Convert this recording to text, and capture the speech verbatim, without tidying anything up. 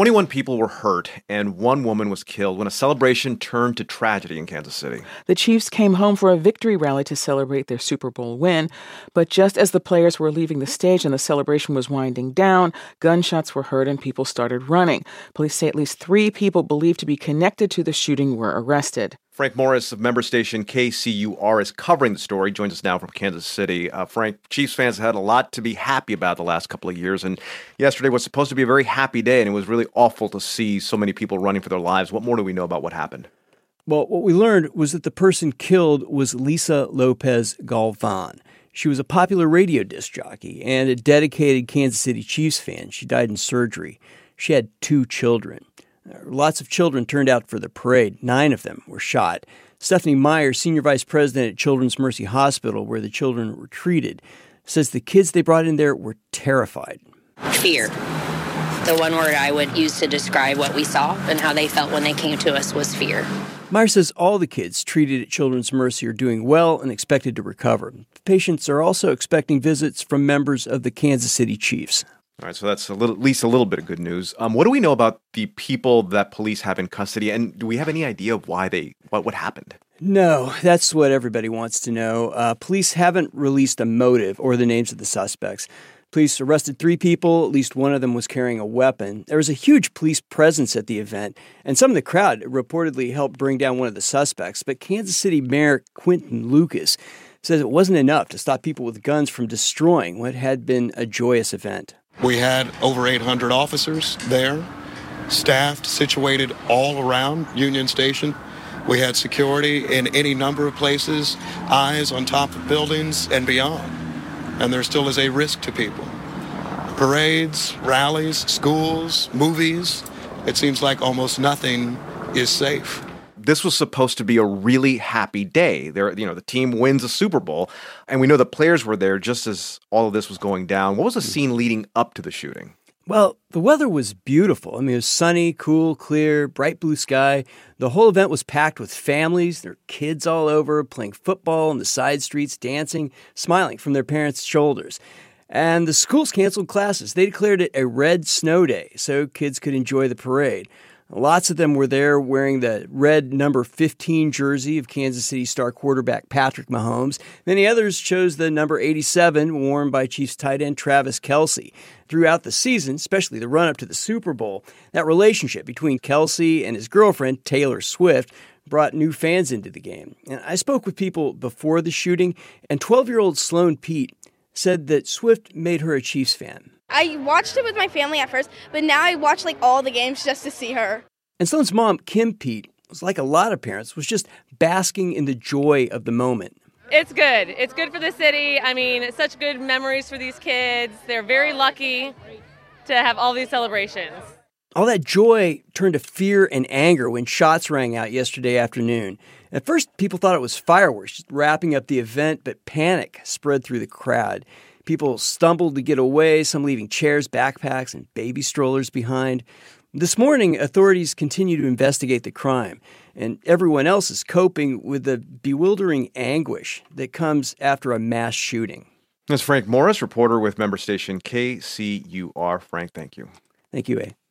twenty-one people were hurt and one woman was killed when a celebration turned to tragedy in Kansas City. The Chiefs came home for a victory rally to celebrate their Super Bowl win, but just as the players were leaving the stage and the celebration was winding down, gunshots were heard and people started running. Police say at least three people believed to be connected to the shooting were arrested. Frank Morris of member station K C U R is covering the story, joins us now from Kansas City. Uh, Frank, Chiefs fans had a lot to be happy about the last couple of years, and yesterday was supposed to be a very happy day, and it was really awful to see so many people running for their lives. What more do we know about what happened? Well, what we learned was that the person killed was Lisa Lopez Galvan. She was a popular radio disc jockey and a dedicated Kansas City Chiefs fan. She died in surgery. She had two children. Lots of children turned out for the parade. Nine of them were shot. Stephanie Meyer, senior vice president at Children's Mercy Hospital, where the children were treated, says the kids they brought in there were terrified. Fear. The one word I would use to describe what we saw and how they felt when they came to us was fear. Meyer says all the kids treated at Children's Mercy are doing well and expected to recover. Patients are also expecting visits from members of the Kansas City Chiefs. All right, so that's a little, at least a little bit of good news. Um, what do we know about the people that police have in custody, and do we have any idea of why they, what, what happened? No, that's what everybody wants to know. Uh, police haven't released a motive or the names of the suspects. Police arrested three people. At least one of them was carrying a weapon. There was a huge police presence at the event, and some of the crowd reportedly helped bring down one of the suspects. But Kansas City Mayor Quinton Lucas says it wasn't enough to stop people with guns from destroying what had been a joyous event. We had over eight hundred officers there, staffed, situated all around Union Station. We had security in any number of places, eyes on top of buildings and beyond. And there still is a risk to people. Parades, rallies, schools, movies, it seems like almost nothing is safe. This was supposed to be a really happy day. There, you know, the team wins a Super Bowl, and we know the players were there just as all of this was going down. What was the scene leading up to the shooting? Well, the weather was beautiful. I mean, it was sunny, cool, clear, bright blue sky. The whole event was packed with families, their kids all over, playing football on the side streets, dancing, smiling from their parents' shoulders. And the schools canceled classes. They declared it a red snow day so kids could enjoy the parade. Lots of them were there wearing the red number fifteen jersey of Kansas City star quarterback Patrick Mahomes. Many others chose the number eighty-seven worn by Chiefs tight end Travis Kelce. Throughout the season, especially the run-up to the Super Bowl, that relationship between Kelce and his girlfriend, Taylor Swift, brought new fans into the game. And I spoke with people before the shooting, and twelve-year-old Sloan Pete said that Swift made her a Chiefs fan. I watched it with my family at first, but now I watch like all the games just to see her. And Sloan's mom, Kim Pete, was like a lot of parents, was just basking in the joy of the moment. It's good. It's good for the city. I mean, it's such good memories for these kids. They're very lucky to have all these celebrations. All that joy turned to fear and anger when shots rang out yesterday afternoon. At first, people thought it was fireworks just wrapping up the event, but panic spread through the crowd. People stumbled to get away, some leaving chairs, backpacks, and baby strollers behind. This morning, authorities continue to investigate the crime, and everyone else is coping with the bewildering anguish that comes after a mass shooting. That's Frank Morris, reporter with member station K C U R. Frank, thank you. Thank you, A.